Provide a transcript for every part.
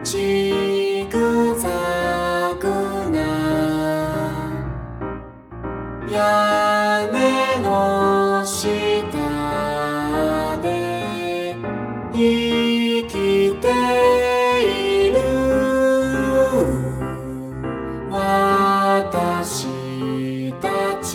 ジグザグな屋根の下で生きている私たち。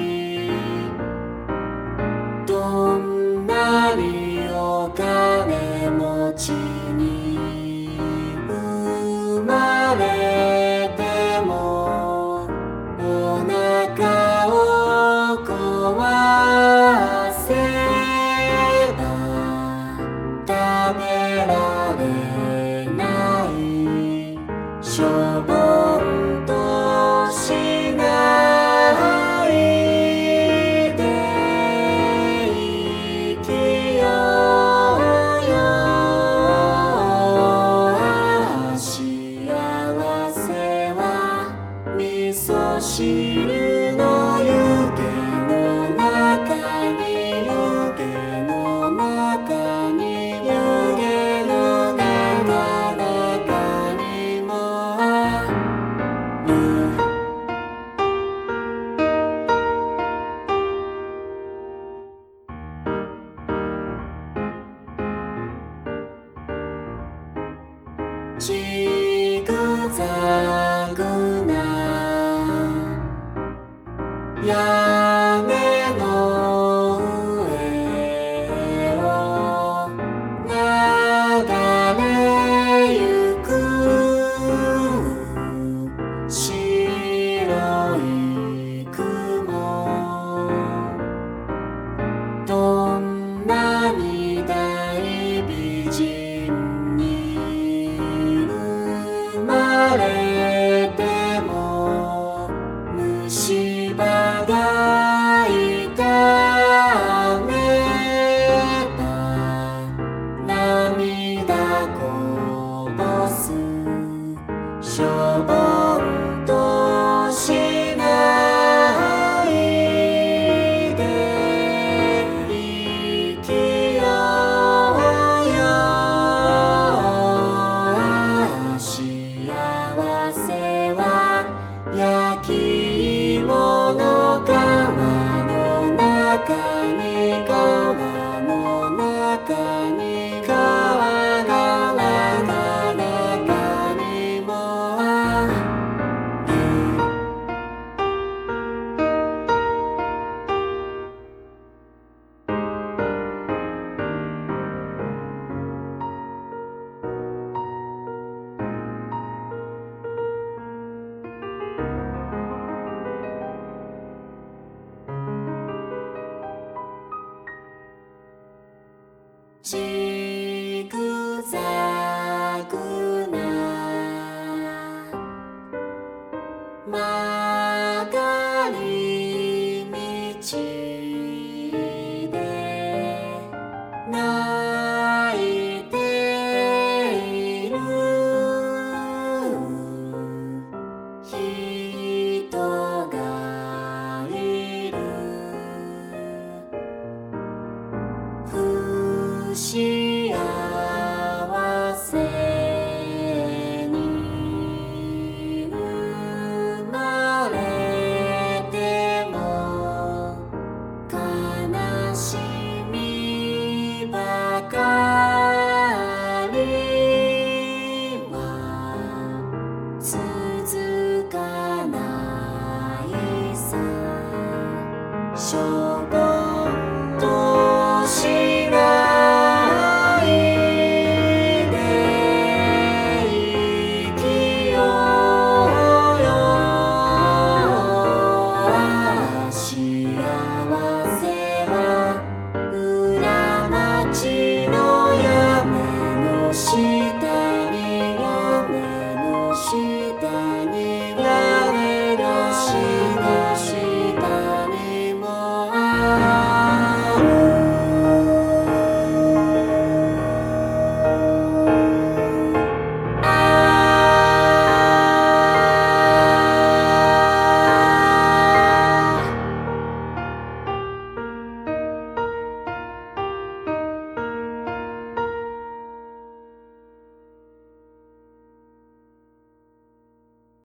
どんなにお金持ちに生まれてもお腹を壊せば食べられないしょぼんとしないで生きようよ。幸せは味噌汁の湯気の中に湯気の中に湯気の中にもある。ジグザグな屋根の上を流れゆく白い雲。どんなに大美人に生まれても虫歯が痛めば涙こぼすしょぼんとしないで生きようよ。幸せは焼き芋の皮の中に皮の中に皮が中にもある。ジグザグな曲がり道で泣いている人がいる。不幸せに生まれても悲しみばかりは続かないさ。